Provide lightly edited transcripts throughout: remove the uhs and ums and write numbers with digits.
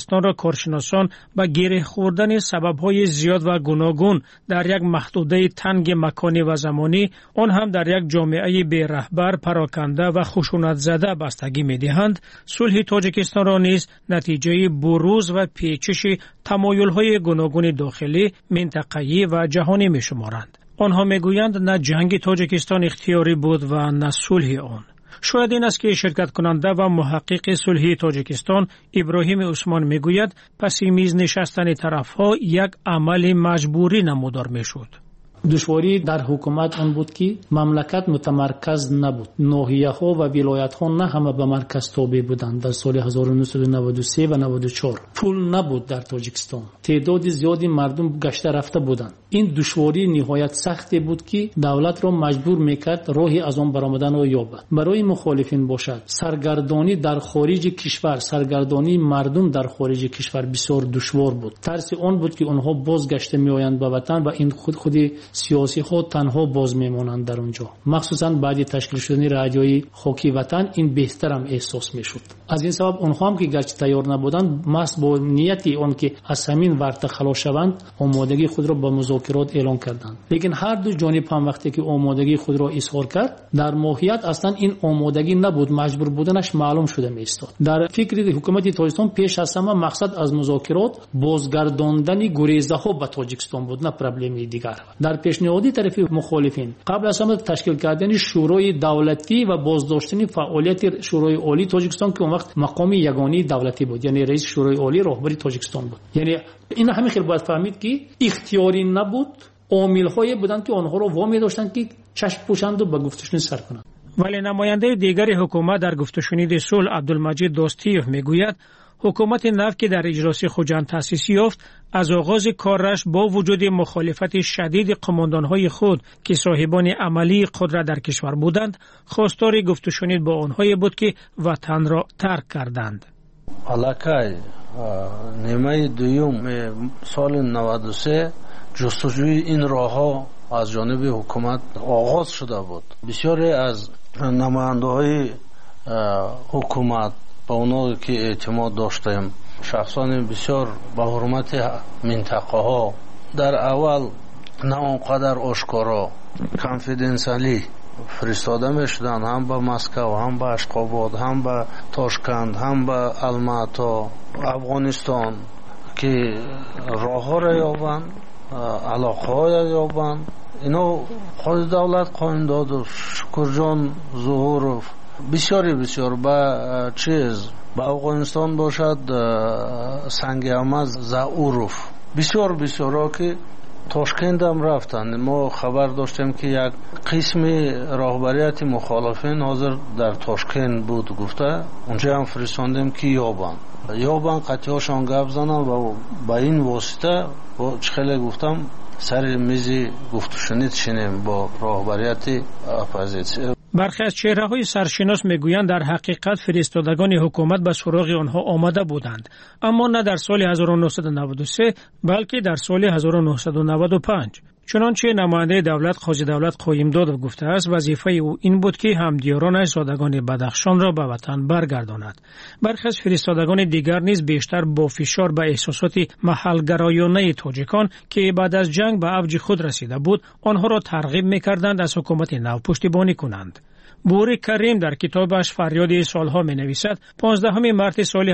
تاجیکستان را کارشناسان به گره خوردن سبب‌های زیاد و گوناگون در یک محدوده تنگ مکانی و زمانی، آن هم در یک جامعه بی رهبر، پراکنده و خشونت زده بستگی می‌دهند، صلح تاجیکستان را نیز نتیجه بروز و پیچش تمایل‌های گوناگون داخلی، منطقه‌ای و جهانی می‌شمارند. آنها میگویند نه جنگ تاجیکستان اختیاری بود و نه صلح آن. شاید این است که شرکت کننده و محقق صلح تاجیکستان ابراهیم عثمان میگوید پس میز نشستن طرفها یک عمل مجبوری نمودار میشد. دشواری در حکومت آن بود که مملکت متمرکز نبود. ناحیه‌ها و ولایت‌ها نه همه به مرکز تابع بودند. در سال 1993 و 94 پول نبود در تاجیکستان. تعداد زیادی مردم گشته رفته بودند. این دشواری نهایت سختی بود که دولت را مجبور میکرد راهی از آن برآمدن را یابد. برای مخالفین باشد سرگردانی در خارج کشور، سرگردانی مردم در خارج کشور بسیار دشوار بود. ترس آن بود که آنها بازگشته میآیند به وطن و این خودی سیاسی خود تنها باز میمانند در اونجا. مخصوصا بعد تشکیل شدن رادیوی خاکی وطن این بهترم احساس میشد. از این سبب آنها هم که گرچه تیار نبودند، محض با نیتی آن که از همین ورطه خلاص شوند آمادگی خود را به مذاکرات اعلان کردند. لیکن هر دو جانب هم وقتی که آمادگی خود را اظهار کرد، در ماهیت اصلا این آمادگی نبود، مجبور بودنش معلوم شده میستاد. در فکر حکومت تاجیکستان پیش از همه مقصد از مذاکرات بازگرداندن گریزه ها به تاجیکستان بود، نه پرابلمی دیگر. در پیشنهادی طرف مخالفین قبل از همه تشکیل کردن شورای دولتی و بازداشتن فعالیت شورای عالی تاجیکستان که اون وقت مقام یگانه دولتی بود، یعنی رئیس شورای عالی راهبر تاجیکستان بود. یعنی این همین خیلی باید فهمید که اختیاری نبود، عامل‌هایی بودند که آنها را وامی داشتند که چشم پوشند و به گفتشون سر کنند. ولی نماینده دیگر حکومت در گفتشنید صلح عبدالمجید دوستیف میگوید حکومت نو که در اجلاس خوجند تأسیس یافت از آغاز کارش با وجود مخالفت شدید قماندانهای خود که صاحبان عملی قدرت در کشور بودند، خواستار گفتشنید با آنهایی بود که وطن را ترک کردند. علاقه نیمه دوم سال 93 جستجوی این راهها از جانب حکومت آغاز شده بود. بسیاری از نماینده‌های حکومت با اونا که اعتماد داشتیم، شخصان بسیار با حرمت منطقه ها در اول نه اونقدر آشکارا کانفیدنسیالی فرستاده میشدن، هم به مسکو، هم به اشخاباد، هم به تاشکند، هم به الماتا، افغانستان که راه ها را یابند، علاقه ها را یابند. اینو خود دولت قایم داد و شکرجان ظهورف بسیار با چیز با افغانستان باشد، سنگ احمد زاوروف بسیار که تاشکند هم رفتند. ما خبر داشتیم که یک قسم راهبریت مخالفین حاضر در تاشکند بود، گفته اونجا هم فرستاندیم که یابان قطعاشان گپ زنن و با این واسطه خیلی گفتم سر میز گفتشنید شنیم با راهبریت اپوزیسیون. برخی از چهره‌های سرشناس میگویند در حقیقت فرستادگان حکومت به سراغ آنها آمده بودند، اما نه در سال 1993 بلکه در سال 1995. چنانچه نماینده دولت قاضی دولت قایم داد گفته است وظیفه او این بود که همدیارانش زادگان بدخشان را به وطن برگرداند. برخی از فرستادگان دیگر نیز بیشتر با فشار به احساسات محل‌گرایانه تاجیکان که بعد از جنگ به اوج خود رسیده بود آنها را ترغیب می‌کردند از حکومت نو پشتیبانی کنند. بوری کریم در کتابش فریاد سالها می نویسد 15 مارس سال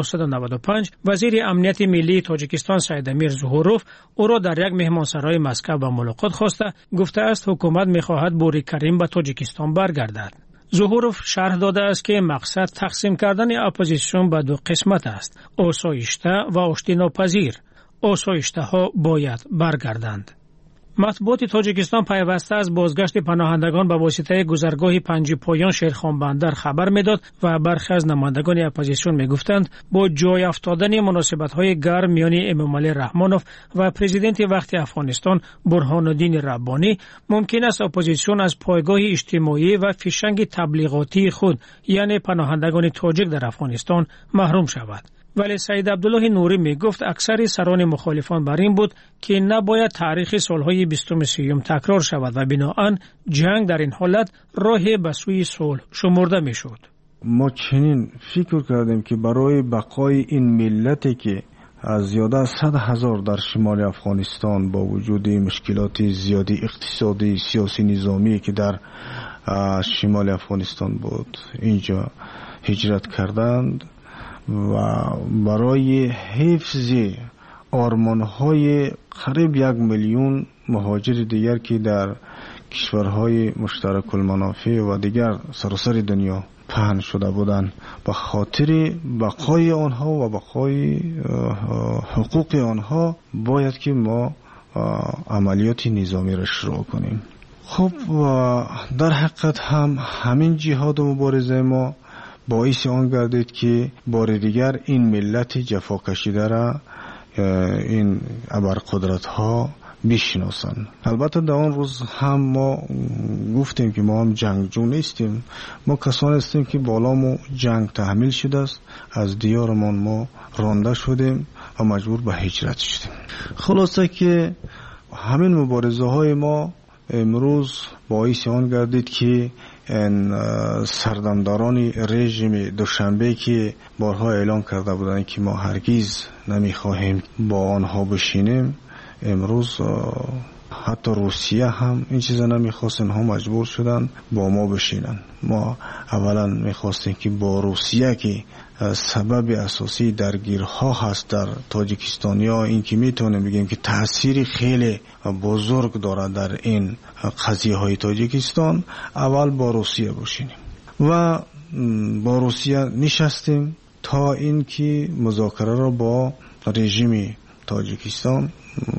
1995 وزیر امنیت ملی تاجیکستان سید امیر ظهوروف او را در یک مهمانسرای مسکو به ملاقات خواسته گفته است حکومت می خواهد بوری کریم به تاجیکستان برگردد. ظهوروف شرح داده است که مقصد تقسیم کردن اپوزیسیون به دو قسمت است: آسایشته و آشتی ناپذیر. آسایشته ها باید برگردند. مطبوعات تاجیکستان پیوسته از بازگشت پناهندگان به واسطه گذرگاه پنج پایان شیرخان بندر خبر میداد و برخی از نمایندگان اپوزیسیون میگفتند با جای افتادن مناسبت‌های گرم میان امامعلی رحمانوف و پرزیدنت وقت افغانستان برهان الدین ربانی ممکن است اپوزیسیون از پایگاه اجتماعی و فشنگ تبلیغاتی خود یعنی پناهندگان تاجیک در افغانستان محروم شود. ولی سید عبدالله نوری می گفت اکثر سران مخالفان بر این بود که نباید تاریخ سالهای 23 تکرار شود و بناهن جنگ در این حالت راه به سوی صلح شمرده می شد. ما چنین فکر کردیم که برای بقای این ملتی که از زیاده 100,000 در شمال افغانستان با وجود مشکلات زیادی اقتصادی، سیاسی، نظامی که در شمال افغانستان بود اینجا هجرت کردند و برای حفظ آرمان‌های قریب 1 میلیون مهاجر دیگر که در کشورهای مشترک المنافع و دیگر سراسر دنیا پهن شده بودند، به خاطر بقای آنها و بقای حقوق آنها باید که ما عملیات نظامی را شروع کنیم. خب در حقیقت هم همین جهاد و مبارزه ما باعث آن گردید که بار دیگر این ملت جفا کشیده را این ابرقدرت ها بشناسند. البته در آن روز هم ما گفتیم که ما هم جنگجو نیستیم، ما کسانی هستیم که بالامو جنگ تحمیل شده است، از دیارمان ما رانده شدیم و مجبور به هجرت شدیم. خلاصه که همین مبارزه های ما امروز باعث آن گردید که سردمداران رژیم دوشنبه که بارها اعلام کرده بودند که ما هرگز نمیخواهیم با آنها بشینیم، امروز حتی روسیه هم این چیزا نمیخواست، اینها مجبور شدن با ما بشینن. ما اولا میخواستیم که با روسیه که سبب اساسی درگیرها هست در تاجیکستانیا، این که میتونیم بگیم که تأثیری خیلی بزرگ داره در این قضیه های تاجیکستان، اول با روسیه بشینیم و با روسیه نشستیم تا این که مذاکره را با رژیم تاجیکستان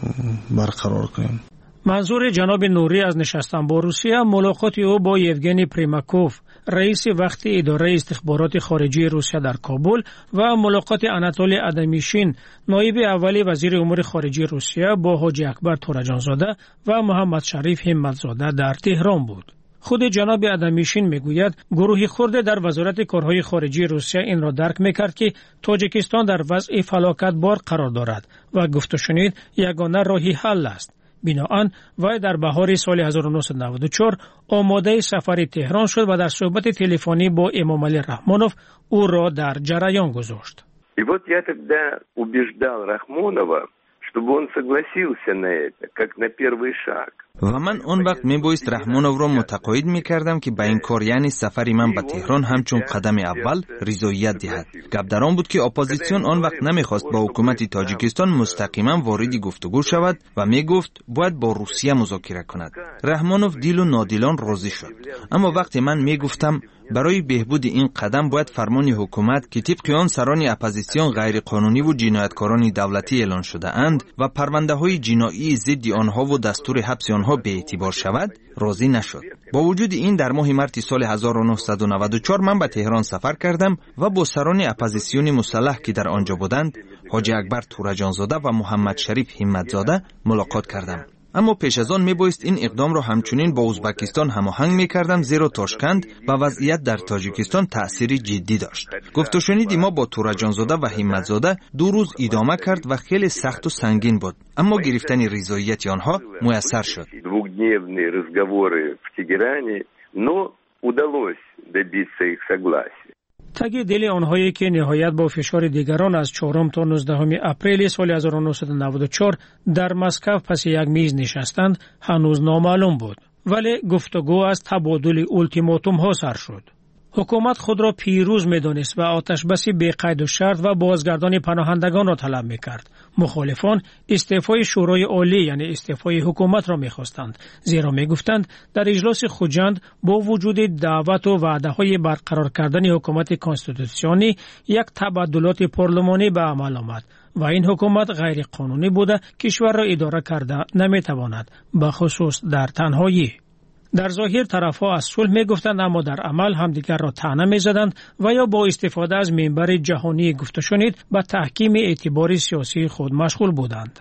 برقرار کنیم. منظور جناب نوری از نشستن با روسیه ملاقات او با یوگنی پریماکوف، رئیس وقتی اداره استخبارات خارجی روسیه در کابل و ملاقات اناتولی ادمیشین، نایب اولی وزیر امور خارجه روسیه با حاجی اکبر تورجانزاده و محمد شریف همتزاده در تهران بود. خود جناب ادمیشین میگوید گروهی خرد در وزارت کارهای خارجی روسیه این را درک میکرد که تاجیکستان در وضع فلاکت بار قرار دارد و گفت و شنید یگانه راهی حل است. بنابراین وی در بهار سال 1994 آماده سفر تهران شد و در صحبت تلفنی با امام علی رحمانوف او را در جریان گذاشت. И вот я тогда убеждал Рахмонова, чтобы он согласился на это, как на первый шаг. و من اون وقت میبایست رحمانوف را متقاعد میکردم که به این کار یعنی سفر من به تهران همچون قدم اول رضایت دهد. گپ در آن بود که اپوزیسیون آن وقت نمیخواست با حکومت تاجیکستان مستقیما وارد گفتگو شود و میگفت باید با روسیه مذاکره کند. رحمانوف دیل و نادیلان راضی شد. اما وقتی من میگفتم برای بهبود این قدم باید فرمان حکومت که طبق آن سران اپوزیسیون غیر قانونی و جنایتکاران دولتی اعلان شده اند و پرونده های جنایی ضد آنها و دستور حبس آنها به اعتبار شود، راضی نشد. با وجود این در ماه مارس سال 1994 من به تهران سفر کردم و با سران اپوزیسیون مسلح که در آنجا بودند، حاجی اکبر تورجانزاده و محمد شریف همتزاده ملاقات کردم. اما پیش از آن میبایست این اقدام را همچنین با ازبکستان هماهنگ میکردم، زیرا تاشکند و وضعیت در تاجیکستان تأثیری جدی داشت. گفت و شنیدی ما با تورجانزاده و همتزاده 2 روز ادامه کرد و خیلی سخت و سنگین بود، اما گرفتن رضایت آنها میسر شد. 2-дневные разговоры в Тегеране, но удалось добиться их согласия. تگ دل آنهایی که نهایت با فشار دیگران از 4 تا 19 اپریل سال 1994 در مسکو پس یک میز نشستند هنوز نامعلوم بود، ولی گفتگو از تبادل اولتیماتوم ها سر شد. حکومت خود را پیروز می‌دانست و آتشبسی بی قید و شرط و بازگردان پناهندگان را طلب می‌کرد. مخالفان استعفای شورای عالی یعنی استعفای حکومت را می‌خواستند، زیرا می‌گفتند در اجلاس خوجند با وجود دعوت و وعده‌های برقرار کردن حکومت کنستیتوسیونی یک تبادلات پارلمانی به عمل آمد و این حکومت غیر قانونی بوده، کشور را اداره کرده نمی‌تواند، به خصوص در تنهایی. در ظاهر طرفها از صلح میگفتند، اما در عمل همدیگر را طعنه میزدند و یا با استفاده از منبر جهانی گفت و شنید به تحکیم اعتبار سیاسی خود مشغول بودند.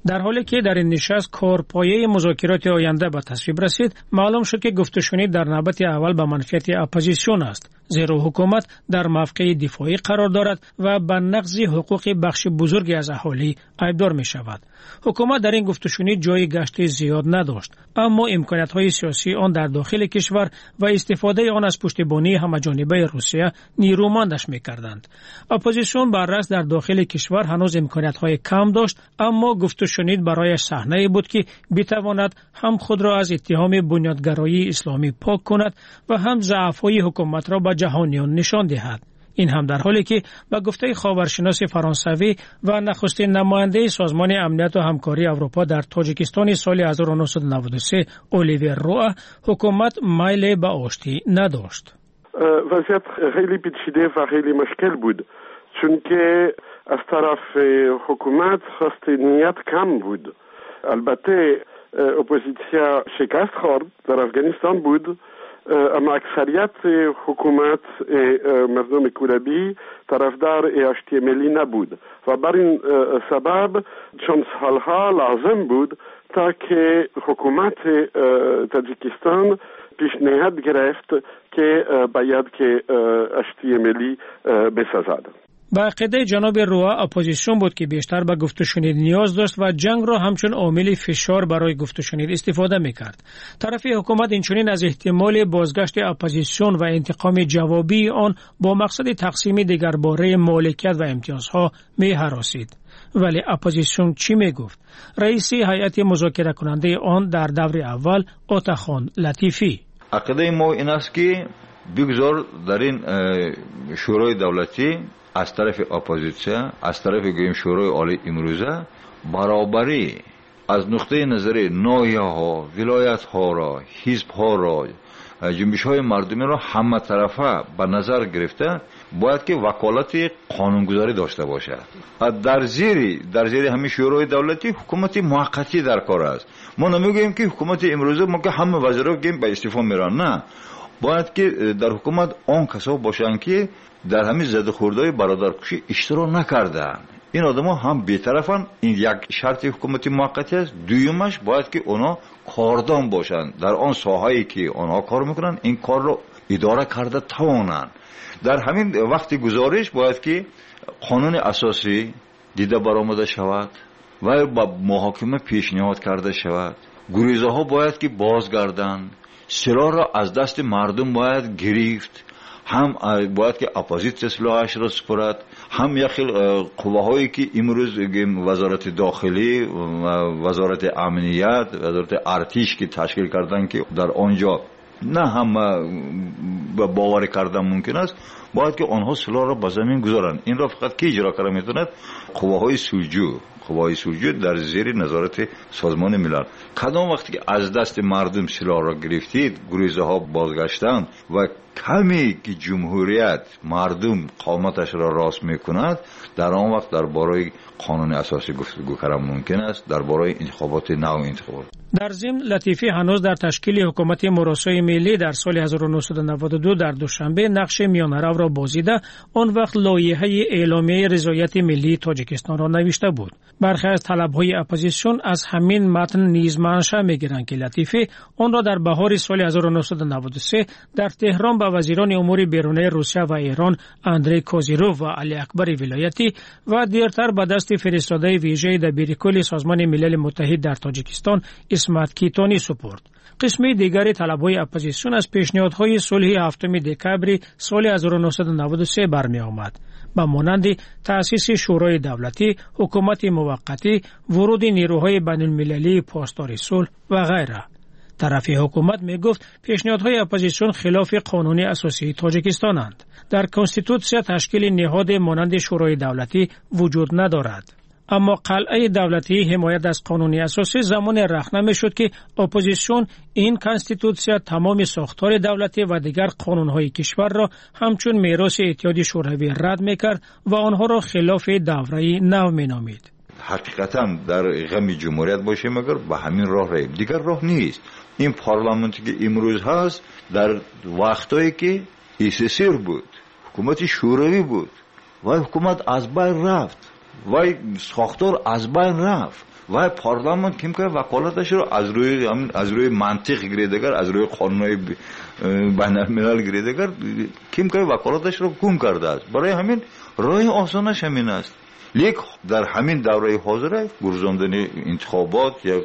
در حالی که در این نشست کارپایه مذاکرات آینده به تصویب رسید، معلوم شد که گفت‌وشنید در نوبت اول به منفعت اپوزیسیون است، زیرا حکومت در موقع دفاعی قرار دارد و به نقض حقوق بخش بزرگی از اهالی عیبدار می شود. حکومت در این گفت‌وشنید جای گشت زیاد نداشت، اما امکانات‌های سیاسی آن در داخل کشور و استفاده آن از پشتیبانی همه‌جانبه روسیه نیرومندش می‌کردند. اپوزیسیون برعکس در داخل کشور هنوز امکانات‌های کم داشت، اما گفت‌وشنید برایش صحنه‌ای بود که بتواند هم خود را از اتهام بنیادگرایی اسلامی پاک کند و هم ضعف‌های حکومت را به جهانیان نشان دهد. این هم در حالی که با گفته خاورشناس فرانسوی و نخستین نماینده سازمان امنیت و همکاری اروپا در تاجیکستان سال 1993 اولیور روآ، حکومت میل به آشتی نداشت. وضعیت خیلی پیچیده و خیلی مشکل بود، چون که از طرف حکومت خواست نیت کم بود. البته اپوزیسیا شکست خورد در افغانستان بود، اما اکثریت حکومت مردم کوربی طرفدار آشتی ملی نبود و بر این سبب چند سالها لازم بود تا که حکومت تاجیکستان پیشنهاد گرفت که باید که آشتی ملی بسازد. با عقیده جناب روآ، اپوزیسیون بود که بیشتر به گفت‌وشنید نیاز داشت و جنگ را همچون عامل فشار برای گفت‌وشنید استفاده می‌کرد. طرف حکومت اینچنین از احتمال بازگشت اپوزیسیون و انتقام جوابی آن با مقصد تقسیم دگرباره مالکیت و امتیازها می‌هراسید. ولی اپوزیسیون چی میگفت؟ رئیس هیئت مذاکره کننده آن در دور اول آتاخان لطیفی: عقیده ما این است که بگذار در این شورای دولتی از طرف اپوزیسیون، از طرف شورای عالی امروزه برابری از نقطه نظر ناحیه‌ها، ولایت‌ها را، حزب‌ها را، جنبش‌های مردمی را همه طرفه به نظر گرفته باید که وکالت قانونگذاری داشته باشد. در زیر همین شورای دولتی حکومت موقتی در کار است. ما نمیگوییم که حکومت امروزه ما که همه وزرا گیم به استعفا میرن، نه، باید که در حکومت آن کسا باشند که در همین زده خوردهای برادرکشی اشتراک نکردن. این آدما هم بی‌طرفن. این یک شرط حکومت موقتی است. دویمش باید که اونا کاردان باشند در آن ساحه‌ای که آنها کار میکنن، این کار رو اداره کرده توانند. در همین وقت گزارش باید که قانون اساسی دیده برآمده شود و با محاکمه پیشنهاد کرده شود. گریزه ها باید که بازگردند. سلاح را از دست مردم باید گرفت. هم باید که اپوزیسیون سلاحش را سپرد، هم یخی قوه‌هایی که امروز وزارت داخلی، وزارت امنیت، وزارت ارتش که تشکیل کردن که در آنجا نه هم باور کردن ممکن است، باید که آنها سلاح را به زمین گذارند. این را فقط کی اجرا کنه میتوند؟ قوه‌های سلجو در زیر نظارت سازمان ملل. کدام وقتی که از دست مردم سلاح را گرفتید، گریزه ها بازگشتند و کمی که جمهوریت مردم قامتش را راست میکند، در آن وقت درباره قانون اساسی گفتگو کردن ممکن است، درباره انتخابات نو انتخابات. در ضمن لطیفی هنوز در تشکیل حکومت مراسای ملی در سال 1992 در دوشنبه نقش میانرو را بازیده، آن وقت لایحه اعلامیه رضایت ملی تاجیکستان را نوشته بود. برخی از طلب‌های اپوزیسیون از همین متن نیز منشأ می‌گیرند که لطیفی آن را در بهار سال 1993 در تهران با وزیران امور بیرونی روسیه و ایران اندری کوزیروف و علی اکبر ولایتی و دیرتر به دست فرستاده ویژه دبیرکل سازمان ملل متحد در تاجیکستان اسمت کیتانی سپرد. قسم دیگری طلب‌های اپوزیسیون از پیشنهادهای صلح 7 دکبر سال 1993 برمی آمد، به مانند تأسیس شورای دولتی، حکومت موقتی، ورود نیروهای بین‌المللی پاسدار صلح و غیره. طرف حکومت می گفت پیشنهادهای اپوزیسیون خلاف قانون اساسی تاجیکستانند. در کنستیتوسیا تشکیل نهاد مانند شورای دولتی وجود ندارد. اما قلعه دولتی حمایت از قانون اساسی زمان رخنه شد که اپوزیسیون این کنستیتوسیا تمام ساختار دولتی و دیگر قانونهای کشور را همچون میراث اتحاد شوروی رد میکرد و آنها را خلاف دوره نو مینامید. حقیقتا در غم جمهوریت باشه مگر به همین راه ریم، دیگر راه نیست. این پارلمانتی که امروز هست در وقتایی که SSR بود، حکومت شوروی بود و حکومت از بین رفت و ساختار از بین رفت و پارلمان کیم که وکالتش رو از روی منطق گیریدگر، از روی قانونهای بین الملل گیریدگر کیم که وکالتش رو گم کرده است. برای همین راه آسانش همین است. لیک در همین دوره حاضر گرزاندن انتخابات یا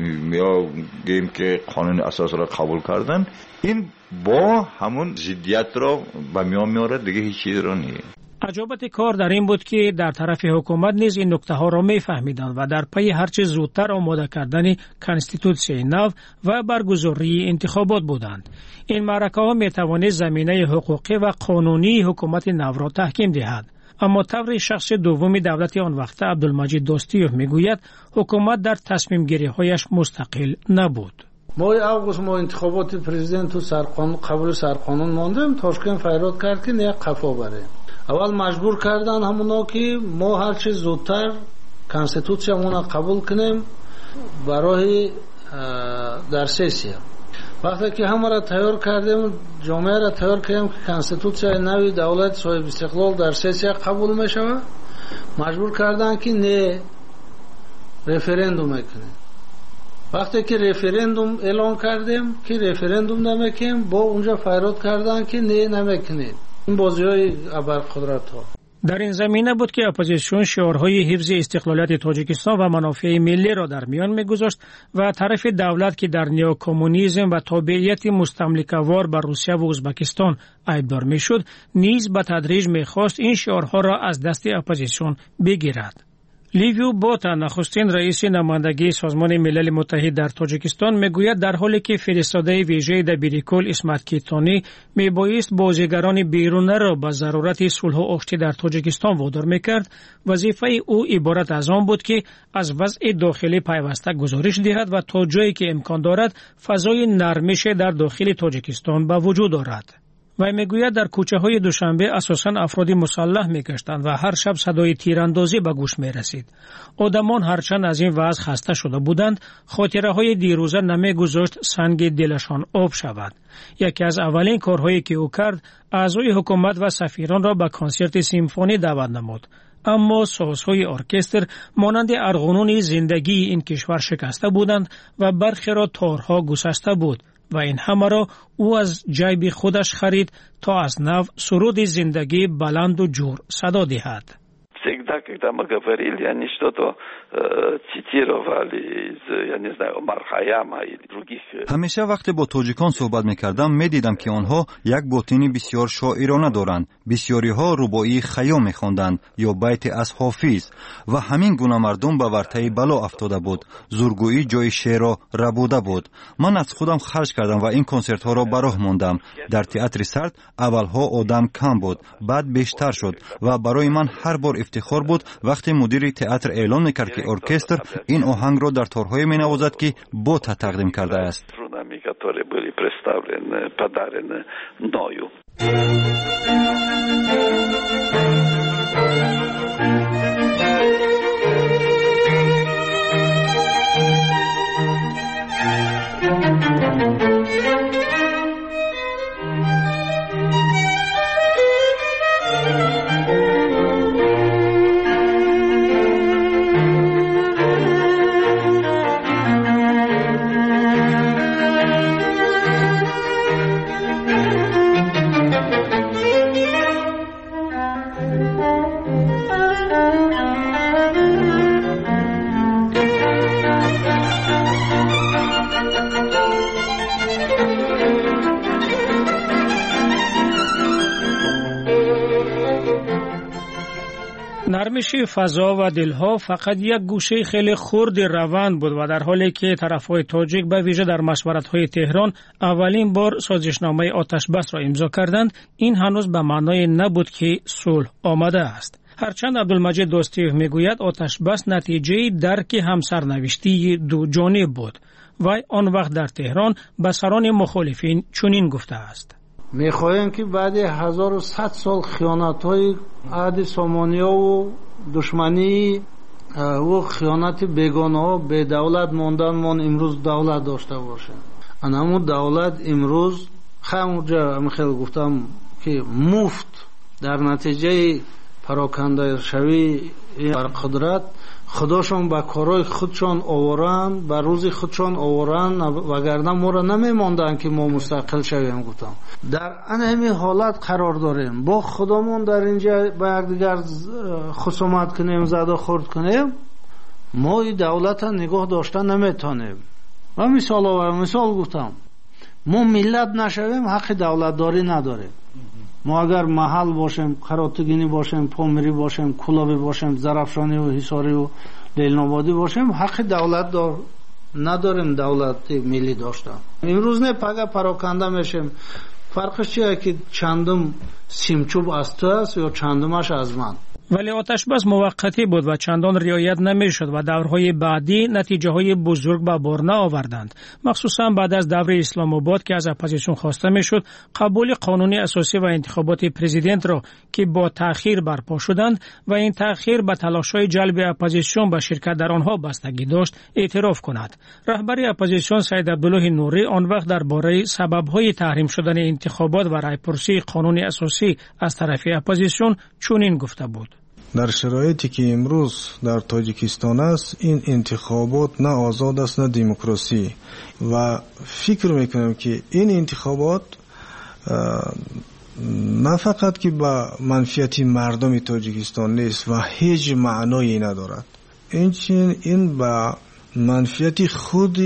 گیم که قانون اساس را قبول کردن، این با همون ضدیت را به میان میاره، دیگه هیچ چیز را نیست. عجابت کار در این بود که در طرف حکومت نیز این نکته ها را میفهمیدند و در پی هرچه زودتر آماده کردن کانستیتوسیون نو و برگزاری انتخابات بودند. این معرکه ها می توانست زمینه حقوقی و قانونی حکومت نو را تحکیم دهد. اما طور شخص دوم دولت آن وقت عبدالمجید دوستیوف میگوید حکومت در تصمیم گیری هایش مستقل نبود. ماه اوگوست ما انتخابات پرزیدنت و قبول سرقانون ماندیم. تاشکند فریاد کرد که نه قفا بره. اول مجبور کردن همونا که ما هر چه زودتر کانستیتوسیون را قبول کنیم برای در سسیا. وقتی که همه را تیار کردیم، جامعه را تیار کردیم که کانستیتوسیون نوی دولت صاحب استقلال در سسیا قبول میشود، مجبور کردن که نه رفرندوم کنیم. وقتی که رفرندوم اعلان کردیم که رفرندوم نمیکنیم، با اونجا فریاد کردن که نه نمیکنید. این بازی‌های ابرقدرت ها. در این زمینه بود که اپوزیسیون شعارهای حفظ استقلالیت تاجیکستان و منافع ملی را در میان می‌گذاشت و طرف دولت که در نیوکمونیسم و تابعیت مستملکه‌وار بر روسیه و ازبکستان عیبدار می‌شد، نیز به تدریج می‌خواست این شعارها را از دست اپوزیسیون بگیرد. لیویو بوتا نخستین رئیس نمایندگی سازمان ملل متحد در تاجیکستان میگوید در حالی که فرستاده ویژه دبیرکل اسمت کیتانی میبایست بازیگران بیرونه را به ضرورت صلح و آشتی در تاجیکستان وادار میکرد، وظیفه او عبارت از آن بود که از وضع داخلی پیوسته گزارش دهد و تا جایی که امکان دارد فضای نرمش در داخل تاجیکستان به وجود آورد. و میگوید در کوچه های دوشنبه اساساً افرادی مسلح میگشتند و هر شب صدای تیراندازی به گوش میرسید. آدمان هرچند از این وضع خسته شده بودند، خاطره های دیروزه نمیگذاشت سنگ دلشان آب شود. یکی از اولین کارهایی که او کرد، اعضای حکومت و سفیران را به کنسرت سیمفونی دعوت نمود. اما سازهای ارکستر مانند ارغنون زندگی این کشور شکسته بودند و برخی را تارها گسسته بود و این همه را او از جیب خودش خرید تا از نو سرود زندگی بلند و جور صدا دهد. Всегда, когда мы говорили, они что-то цитировали из, я не знаю, Омар Хайяма или других. همیشه وقتی با تاجیکان صحبت می‌کردم می‌دیدم که آنها یک باطنی بسیار شاعرانه دارند. بسیاری‌ها رباعی خیام می‌خواندند یا بیت از حافظ و همین گونه مردم به ورطه بلا افتاده بود. زورگویی جای شعر را ربوده بود. من از خودم خرج کردم و این کنسرت‌ها را به راه ماندم. در تئاتر سرد اولها آدم کم بود، بعد بیشتر شد و برای من هر بار افتخار بود وقتی مدیر تئاتر اعلان می‌کرد که ارکستر این آهنگ را در تارهای می‌نوازد که بوتا تقدیم کرده است. نرمش فضا و دلها فقط یک گوشه خیلی خرد روند بود و در حالی که طرفهای تاجیک به ویژه در مشورت‌های تهران اولین بار سازشنامه آتش بس را امضا کردند، این هنوز به معنای نبود که صلح آمده است. هرچند عبدالمجید دوستیوف میگوید آتش بس نتیجه درک همسرنوشتی دو جانب بود و آن وقت در تهران به سران مخالفین چنین گفته است: میخواهیم که بعد 1100 سال خیانت‌های عهد سامانیا و دشمنی و خیانت بیگانه ها به دولت ماندن من امروز دولت داشته باشیم. همون دولت امروز همونجا خیلی گفتم که مفت در نتیجه پراکنده شوی بر قدرت خداشون با کارای خودشون آورن، با روزی خودشون آورن، وگرنه ما را نمیماندن که ما مستقل شویم. گفتم در همین حالت قرار داریم، با خودمون در اینجا با یکدیگر خصومت کنیم، زد و خورد کنیم، ما این دولت نگاه داشتن نمیتونیم. و مثال گفتم، ما ملت نشویم حق دولتداری نداریم. ما اگر محل باشیم، قراتگینی باشیم، پامری باشیم، کلابی باشیم، زرافشانی و حصاری و لیل‌آبادی باشیم، حق دولت نداریم. دولت ملی داشتن امروز نه پگه پراکنده میشیم. فرقش چیه که چندم سیمچوب از تو است یا چندمش از من. ولی آتشبس موقتی بود و چندان رعایت نمیشد و دورهای بعدی نتیجه های بزرگ به بار نآوردند، مخصوصا بعد از دور اسلام آباد که از اپوزیسیون خواسته میشد قبول قانون اساسی و انتخابات پرزیدنت را که با تأخیر برپا شدند و این تأخیر به تلاش‌های جلب اپوزیسیون به شرکت در آنها بستگی داشت اعتراف کند. رهبر اپوزیسیون سید عبدالله نوری آن وقت درباره سبب‌های تحریم شدن انتخابات و رایپرسی قانون اساسی از طرف اپوزیسیون چنین گفته بود: در شرایطی که امروز در تاجیکستان است، این انتخابات نه آزاد است نه دموکراسی و فکر میکنم که این انتخابات نه فقط که با منفعت مردم تاجیکستان نیست و هیچ معنایی ندارد، این با منفعت خود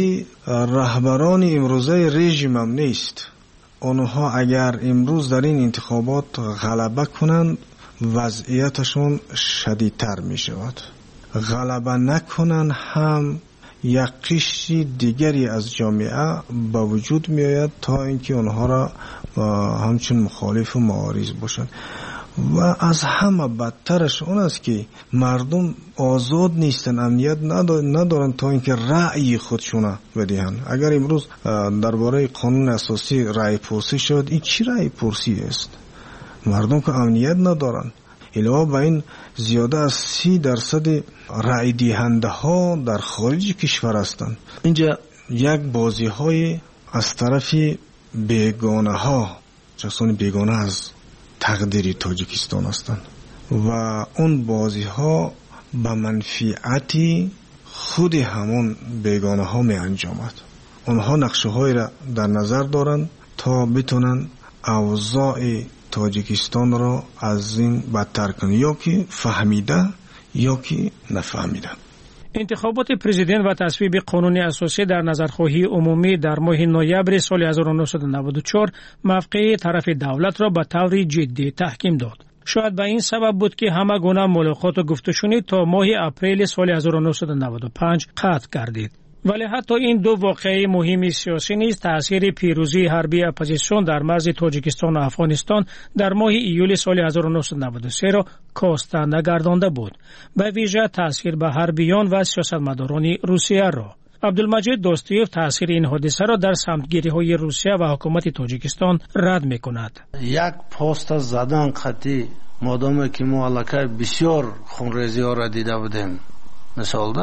رهبران امروزه رژیم هم نیست. آنها اگر امروز در این انتخابات غلبه کنند وضعیتشون شدیدتر می شود. غلبه نکنن هم یک قشر دیگری از جامعه با وجود می آید تا اینکه آنها را همچون مخالف و معارض باشند. و از همه بدترش اون است که مردم آزاد نیستن، امنیت ندارن تا اینکه رأی خودشون بدهند. اگر امروز درباره قانون اساسی رأی پرسی شد، این چی رأی پرسی است؟ مردم که امنیت ندارن. علاوه بر این زیاده از 30% رأی دهنده ها در خارج کشور هستند. اینجا یک بازی های از طرف بیگانه ها، کسانی بیگانه از تقدیر تاجیکستان هستند و اون بازی ها به منفعت خود همون بیگانه ها می انجامد. اونها نقشه های را در نظر دارند تا بتونن اوضاع تاجیکستان را از این بدتر کنند، یا که فهمیده یا که نفهمیده. انتخابات پرزیدنت و تصویب قانون اساسی در نظرخواهی عمومی در ماه نوامبر سال 1994 موقع طرف دولت را به طور جدی تحکیم داد. شاید به این سبب بود که همه گونه ملاقات و گفتگوشنی تا ماه اپریل سال 1995 قطع گردید. ولی حتی این دو واقعه مهم سیاسی نیز تأثیر پیروزی حربی اپوزیسیون در مرز تاجیکستان و افغانستان در ماه ایول سال 1993 را کاسته نگردانده بود، به ویژه تأثیر به حربیان و سیاستمداران روسیه را. عبدالمجید دوستیوف تأثیر این حادثه را در سمتگیری‌های روسیه و حکومت تاجیکستان رد می‌کند. یک پست زدن قطعی مادامی که ما علاقه بسیار خونریزی‌ها را دیده بودیم، مثال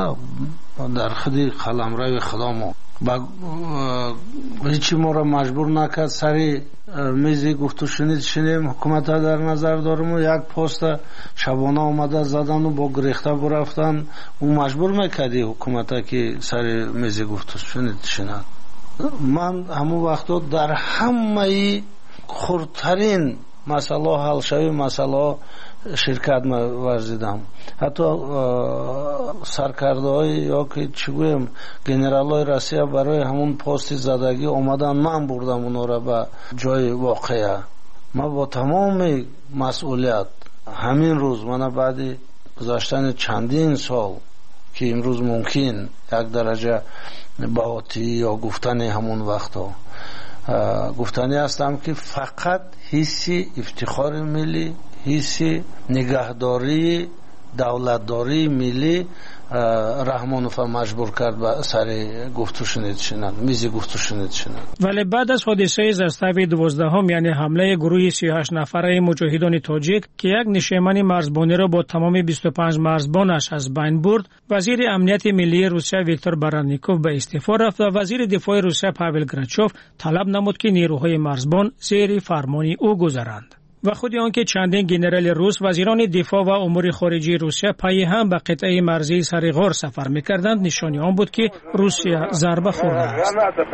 در خودی قلمرو خدا ما هیچی ما را مجبور نکرد سری میزی گفت و شنیدیم حکومت در نظر دارم و یک پست شبانه آمده زدن و با گریخته برفتن و مجبور میکردی حکومت که سری میزی گفت و شنید. من همون وقتا در همه خردترین مسئله حل شوی مسئله شرکت ورزیدم. حتی سرکرده های یا که چی گویم گنرال های روسیه برای همون پست زدگی آمدن، من بردم اونا را به جای واقعه. من با تمام مسئولیت همین روز، من بعد گذشتن چندین سال که امروز ممکن یک درجه باطی یا گفتن همون وقتا گفتنی هستم که فقط حسی افتخار ملی، حسی نگهداری دولتداری ملی رحمانوف مجبور کرد به سر گفتو شنید میزی گفتو شنید. ولی بعد از حادثه زستوی 12 یعنی حمله گروه 38 نفره مجاهدان تاجیک که یک نشیمن مرزبانی را با تمام 25 مرزبانش از بین برد، وزیر امنیت ملی روسیه ویکتور بارانیکوف به استعفا رفت و وزیر دفاع روسیه پاول گراچوف طلب نمود که نیروهای مرزبان زیر فرمان او گذرند. و خود آنکه چندین گنرال روس وزیران دفاع و امور خارجه روسیه پای هم به قطعه مرزی سرغار سفر می‌کردند نشانی آن بود که روسیه ضربه خورده است.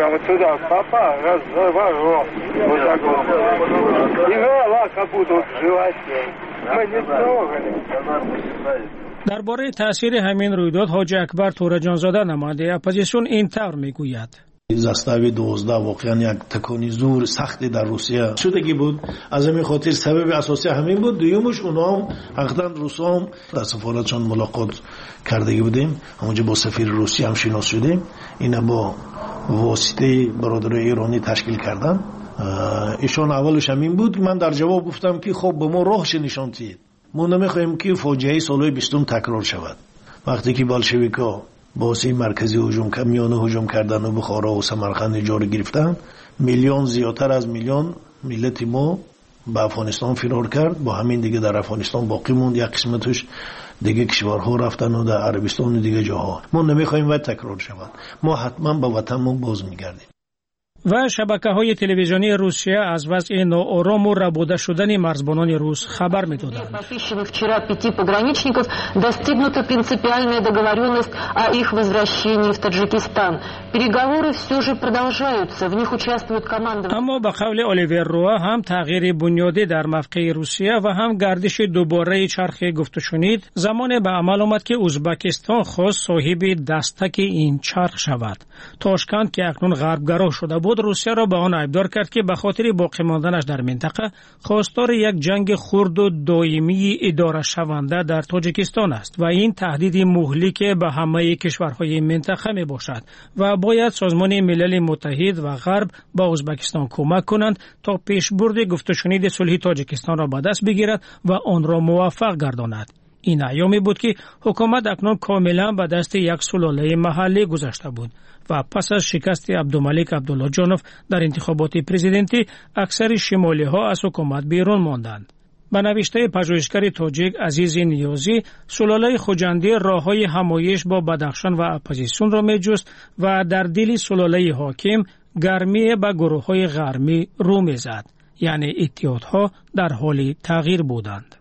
درباره تاثیر همین رویداد حاجی اکبر تورجانزاده نماینده اپوزیسیون این طور میگوید: زاستاوی 12 واقعا یک تکانی زور سختی در روسیه شدگی بود. از همین خاطر سبب اساسی همین بود. دویمش اونا هم حقیقتا روسا هم در سفارتشان ملاقات کردگی بودیم، همونجا با سفیر روسی هم شناس شدیم. اینا با واسطه برادرای ایرانی تشکیل کردن. ایشان اولش همین بود. من در جواب گفتم که خب به ما راهش نشان دهید، ما نمیخوایم که فاجعه سال 20 تکرار شود. وقتی که بلشویکا باسی مرکزی هجوم کردن، میانه هجوم کردن و بخارا و سمرقند جاری گرفتن، میلیون زیادتر از میلیون ملت ما به افغانستان فرار کرد. با همین دیگه در افغانستان باقی موند، یک قسمتش دیگه کشورها رفتن و در عربستان و دیگه جاها. ما نمیخوایم و تکرار شود. ما حتما به وطنمون باز میگردیم. و شبکه‌های تلویزیونی روسیه از وضع ناآرام و ربوده شدن مرزبانان روس خبر می‌دادند. Вчера 5 пограничников достигнута принципиальная договоренность о их возвращении в Таджикистан. Переговоры все же продолжаются. В них участвуют командование. اما به قول الیور روآ هم تغییر بنیادی در موقع روسیه و هم گردش دوباره چرخ گفت و شنید زمان به عمل آمد که ازبکستان خواست صاحب دستک این چرخ شود. تاشکند که اکنون غربگرا شده بود روسیه را به آن ایبدار کرد که به خاطر باقی ماندنش در منطقه خواستار یک جنگ خرد و دائمی اداره شونده در تاجیکستان است و این تهدید مهلک به همه کشورهای منطقه می باشد و باید سازمان ملل متحد و غرب با ازبکستان کمک کنند تا پیشبرد گفت و شنید صلح تاجیکستان را به دست بگیرد و آن را موفق گرداند. این ایامی بود که حکومت اکنون کاملا به دست یک سلاله محلی گذشته بود و پس از شکست عبدالملک عبدالله جانوف در انتخابات پرزیدنتی اکثر شمالی ها از حکومت بیرون ماندند. به نوشته پژوهشگر تاجیک عزیز نیازی، سلاله خوجندی راههای همایش با بدخشان و اپوزیسیون را می‌جست و در دل سلاله حاکم گرمی به گروه‌های غربی رو می‌زد، یعنی اتحادها در حال تغییر بودند.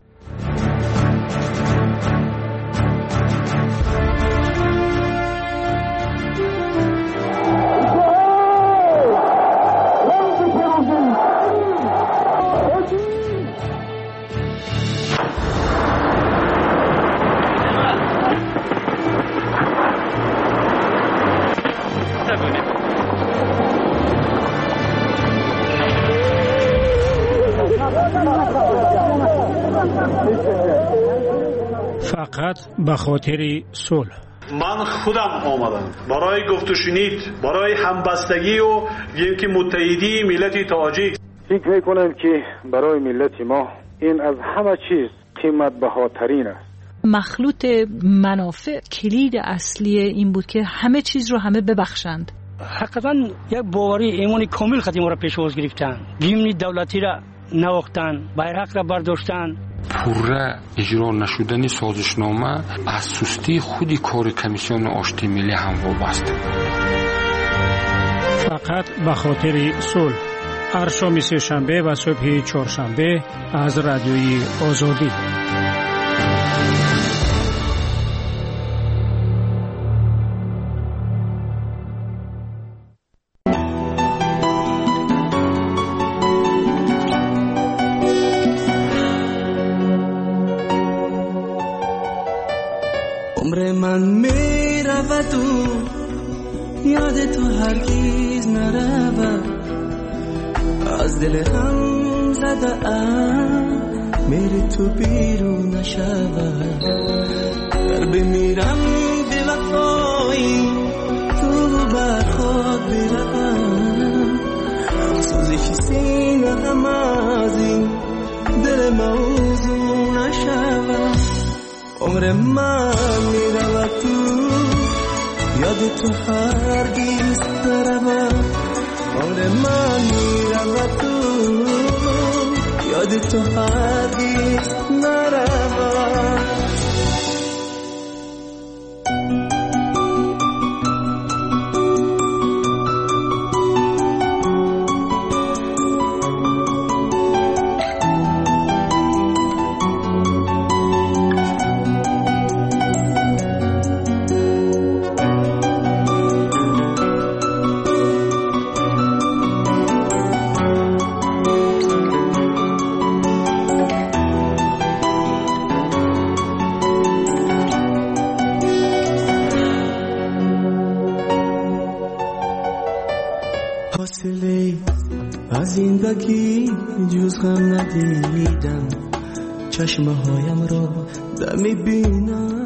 فقط به خاطر صلح. من خودم آمدم برای گفت و شنید، برای همبستگی و یکی متحدی ملت تاجیک. فکر میکنم که برای ملت ما این از همه چیز قیمت بهاترین است. مخلوط منافع کلید اصلی این بود که همه چیز رو همه ببخشند. حقیقتا یک باوری ایمانی کامل خدمت را پیش باز گرفتن، گیمن دولتی را نواختن، بیرق را برداشتن. پوره اجرا نشدن سازشنامه از سستی خودی کار کمیسیون آشتی ملی هم وابسته. فقط به خاطر صلح. هر شام سه شنبه و صبح چهارشنبه از رادیوی آزادی. عمر من میرود و یاد تو هرگز نرود، از دل هم زده ام میری تو بیرون نشود. در بمیرم به وفایی تو بر خود بروم، سوزش سینه هم از این دل موضوع نشود. عمر من میرود تو یاد تو هرگز نرود. عمر من میرود تو یاد تو هرگز نرود. فاصله از زندگی جز غم ندیدم چشمهایم را میبینم